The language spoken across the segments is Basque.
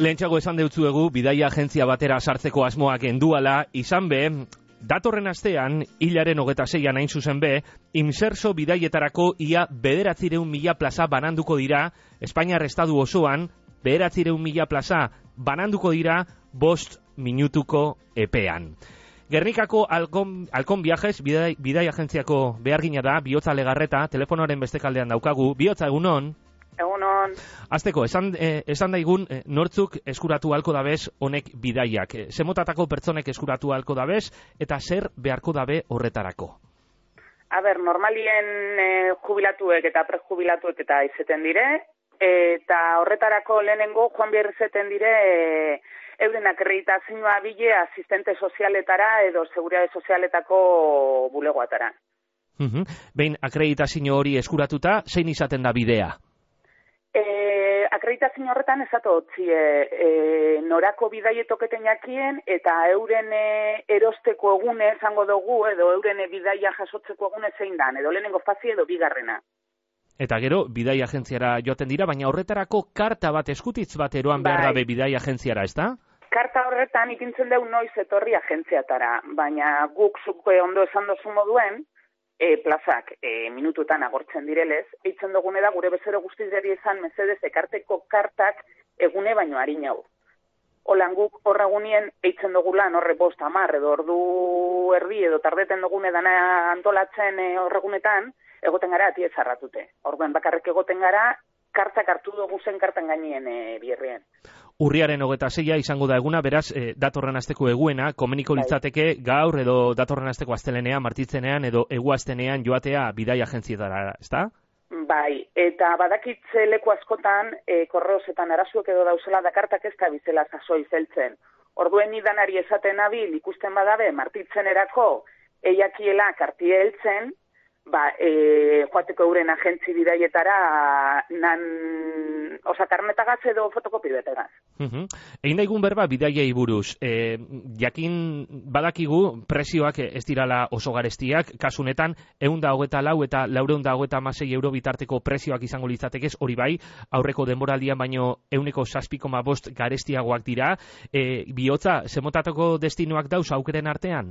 Lehentxago esan deutzuegu, bidaia agentzia batera sartzeko asmoak enduala, izan be, datorren astean, hilaren 26an hain zuzen be, Imserso bidaietarako ia 900.000 plaza bananduko dira, Espainiar estadu osoan, 900.000 plaza bananduko dira 5 minutuko epean. Gernikako Alkon Viajes, bidaia agentziako behargina da, Bihotza Legarreta, telefonoaren beste kaldean daukagu. Bihotza, egunon? Egunon. Azteko, esan daigun, nortzuk eskuratu halko dabez honek bidaiak. Zemotatako pertsonek eskuratu halko dabez, eta zer beharko dabe horretarako? Normalien jubilatuek eta prejubilatuek eta izeten dire, eta horretarako lehenengo joan behar izeten dire euren akreditazioa bile asistente sozialetara edo seguridade sozialetako bulegoatara. Behin akreditazio hori eskuratuta, zein izaten da bidea? Akreditazio horretan esatu norako bidaietoketen jakien eta euren erosteko egune esango dugu edo euren bidaia jasotzeko egune zein dan, edo lehenengo fazi edo bigarrena. Eta gero, bidaia agentziara joaten dira, baina horretarako karta bat eskutitz bat eroan behar dabe bidaia agentziara, ez da? Karta horretan ipintzen deu noiz etorri agentziatara, baina guk zuke ondo esan dozu moduen, plazak minututan agortzen direlez, eitzen dugune da gure bezero guztizari izan mesedez ekarteko kartak egune baino harinau. Holan guk horregunien eitzen dugulan horre 5-10 edo ordu erdi edo tardeten dugune dana antolatzen horregunetan, egoten gara ati ezarratute. Orduan bakarrik egoten gara, kartak hartu dugu zen kartan gainien bierrien. Urriaren 26a izango da eguna, beraz, datorren asteko eguena, komeniko litzateke gaur edo datorren asteko astelenean, martitzenean edo eguaztenean joatea bidaia agentzietara, ezta? Bai, eta badakitze leku askotan, korreosetan arazuek edo dauzela da kartak ez da bizela sasoi zeltzen. Orduen idanari esaten abil ikusten badabe, martitzenerako eiakiela kartie heltzen, joateko euren agentzi bidaietara karnetagaz edo fotokopi betegaz. Egin daigun berba bidaiei buruz. Jakin badakigu presioak ez dirala oso garestiak, kasunetan 124 eta 436 euro bitarteko presioak izango litzatekez, hori bai, aurreko denboraldian baino 7,5 garestiagoak dira. Bihotza, zemotatako destinoak dauz aukeren artean?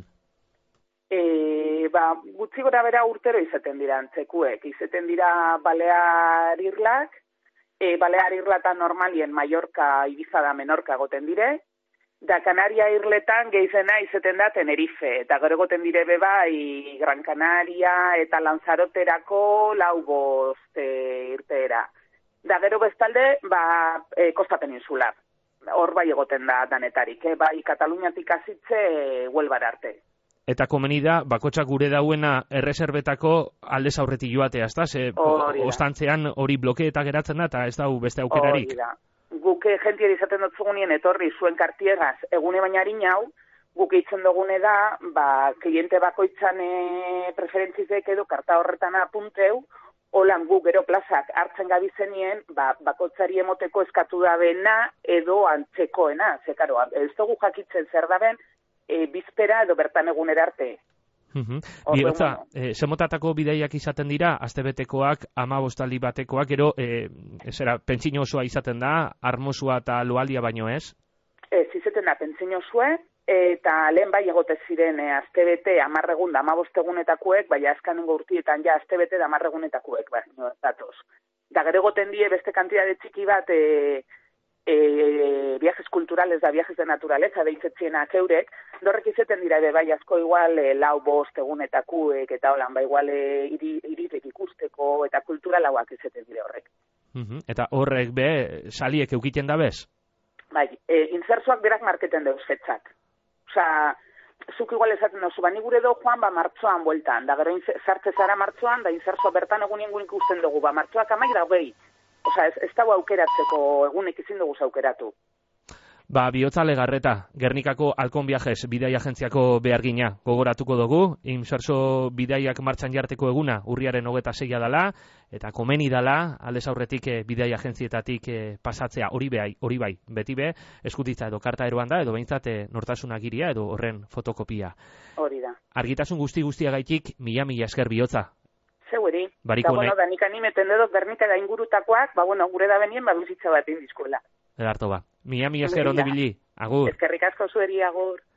Gutxi gora bera urtero izaten dira antzekuek. Izaten dira Balear Irlak, Balear Irlatan normalien Mallorca, Ibiza da Menorca goten dire, da Kanaria Irletan geizena izaten da Tenerife, eta gero goten dire bebai Gran Canaria eta Lanzaroterako 4-5 irteera. Da gero bestalde, Kosta Peninsular. Hor bai egoten da danetarik, bai Kataluniatik azitze Huelvara arte. Eta komeni da, bakotxak gure dauena erreserbetako aldez aurretik joatea, ez da? Ostantzean hori blokeeta geratzen da, eta ez dau beste aukerarik. Hori da. Guk jentier izaten dut zugunien etorri zuen kartiegaz egune baina harinau, guk eitzen dugune da, kliente bakoitzan preferentzizek edo karta horretan apunteu, holan guk gero plazak hartzen gabizenien, bakoitzari emoteko eskatu dabena edo antzekoena, zekaro, ez dugu jakitzen zer daben, bizpera edo bertan egunera arte. Bihotza, zemotatako bidaiak izaten dira, astebetekoak, 15 batekoak, gero, pentsio osoa izaten da, armosua eta loaldia baino ez? Ez, izaten da pentsio osoa, eta lehen bai egote ziren astebete 10 egun da 15 egunetakoek, baina azkanengo urtietan ja astebete da 10 egunetakoek, baina datoz. Da gero egoten die beste kantitate txiki bat, viajes culturales da viajes de naturaleza deitzetzienak eurek, dorrek izeten dira bai asko igual 4-5 egunetakuek eta holan, igual iritek ikusteko eta kulturalauak izeten dira horrek. Eta horrek saliek eukiten da bez? Bai, insersoak berak marketen deuz fetzak. Zuk igual esaten dozu, bani gure do joan martxoan bueltan, da gero sartze zara martxoan, da insersoa bertan egunien ikusten dugu, martxoak 20. Ez dago aukeratzeko egunek izin dugu aukeratu. Bihotza Legarreta, Gernikako Alkon Viajes bidaia agentziako behargina gogoratuko dugu, Imserso bidaiak martxan jarteko eguna urriaren 26a dala, eta komeni dala, aldez aurretik bidaia agentzietatik pasatzea, hori bai, beti be, eskutitza edo karta eroan da, edo behintzat nortasunagiria edo horren fotokopia. Hori da. Argitasun guztiagaitik, mila esker Bihotza. Zeueri. Da nik animeten dedok Gernika da ingurutakoak, gure da benien bizitza bat indizkoela. Edarto Mia esker onde bili. Agur. Eskerrik asko zueri, agur.